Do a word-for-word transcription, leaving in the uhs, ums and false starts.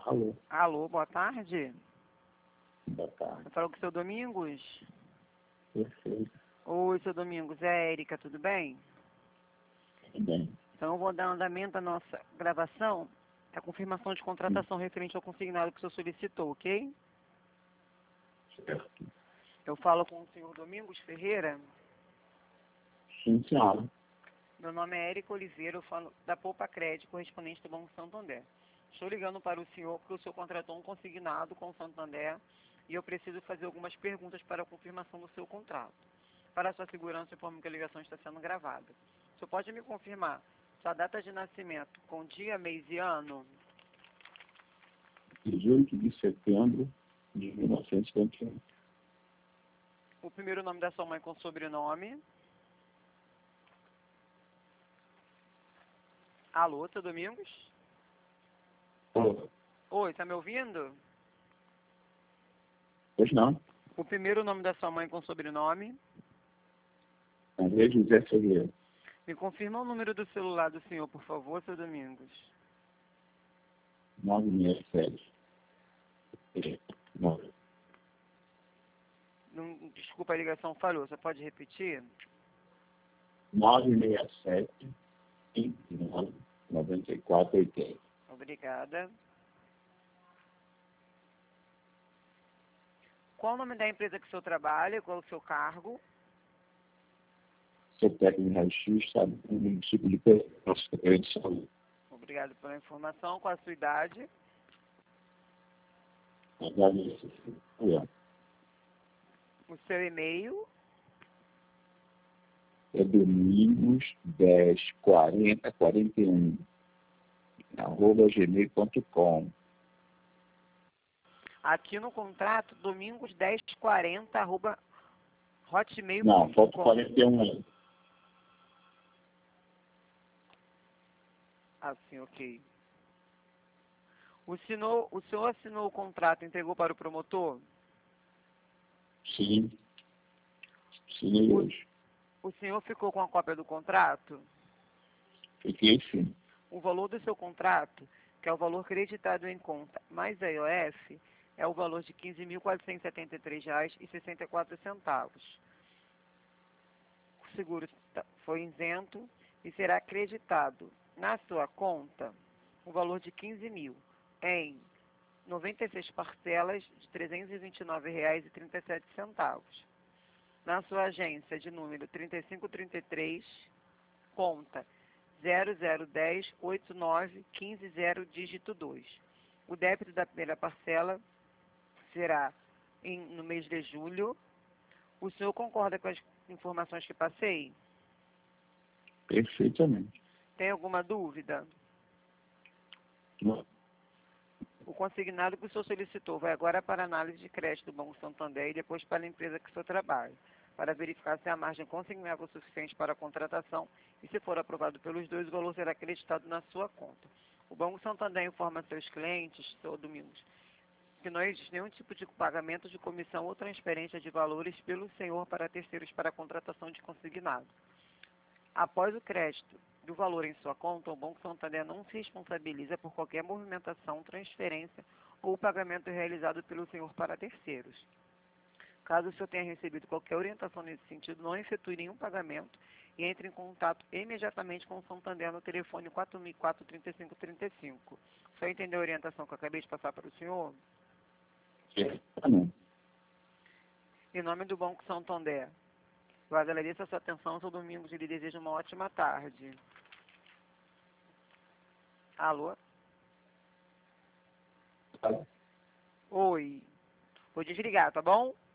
Alô, Alô, boa tarde. boa tarde. Eu falo com o seu Domingos. Perfeito, Oi, seu Domingos. É a Érica, tudo bem? tudo bem. Então, eu vou dar andamento à nossa gravação. A confirmação de contratação referente ao consignado que o senhor solicitou, ok? Certo. Eu falo com o senhor Domingos Ferreira. Sim, senhora. Meu nome é Érica Oliveira, eu falo da Poupa Crédito, correspondente do Banco Santander. Estou ligando para o senhor porque o senhor contratou um consignado com o Santander e eu preciso fazer algumas perguntas para a confirmação do seu contrato. Para a sua segurança, informo que a ligação está sendo gravada. O senhor pode me confirmar sua data de nascimento com dia, mês e ano? dezoito de setembro de mil novecentos e cinquenta e um. O primeiro nome da sua mãe com sobrenome? Alô, seu Domingos? Alô, Oi, tá me ouvindo? pois não. O primeiro nome da sua mãe com sobrenome? André José Ferreira. Me confirma o número do celular do senhor, por favor, seu Domingos. nove seis sete. nove. Não, desculpa, a ligação falhou. Você pode repetir? nove seis sete, cinco nove, nove quatro oito zero. Obrigada. Qual o nome da empresa que o senhor trabalha? Qual é o seu cargo? Sou técnico de raio-x, sabe, no município de Pedro, Secretaria de Saúde. Obrigado pela informação. Qual a sua idade? Agradeço. O seu e-mail? É domingos dez, quarenta, quarenta e um, arroba gmail ponto com. Aqui no contrato, domingos dez quarenta, arroba hotmail Não, ponto falta com. quarenta e um aí. Assim, ok. O senhor, o senhor assinou o contrato e entregou para o promotor? Sim. Sim, hoje. O senhor ficou com a cópia do contrato? Fiquei sim. O valor do seu contrato, que é o valor creditado em conta mais a I O F, é o valor de quinze mil quatrocentos e setenta e três reais e sessenta e quatro centavos. O seguro tá- foi isento e será acreditado na sua conta o valor de quinze mil em noventa e seis parcelas de trezentos e vinte e nove reais e trinta e sete centavos. Na sua agência de número trinta e cinco trinta e três, conta zero zero um zero oito nove um cinco zero dígito dois. O débito da primeira parcela será em, no mês de julho. O senhor concorda com as informações que passei? Perfeitamente. Tem alguma dúvida? Não. O consignado que o senhor solicitou vai agora para a análise de crédito do Banco Santander e depois para a empresa que o senhor trabalha, para verificar se a margem consignável é suficiente para a contratação e, se for aprovado pelos dois, o valor será acreditado na sua conta. O Banco Santander informa a seus clientes, seu Domingos, que não existe nenhum tipo de pagamento de comissão ou transferência de valores pelo senhor para terceiros para a contratação de consignado. Após o crédito do valor em sua conta, o Banco Santander não se responsabiliza por qualquer movimentação, transferência ou pagamento realizado pelo senhor para terceiros. Caso o senhor tenha recebido qualquer orientação nesse sentido, não efetue nenhum pagamento e entre em contato imediatamente com o Santander no telefone quatro mil e quatro, trinta e cinco trinta e cinco. O senhor entendeu a orientação que eu acabei de passar para o senhor? Perfeitamente. Em nome do Banco Santander, eu agradeço a sua atenção, seu Domingos, e lhe desejo uma ótima tarde. Alô? Tá. Oi. Vou desligar, tá bom?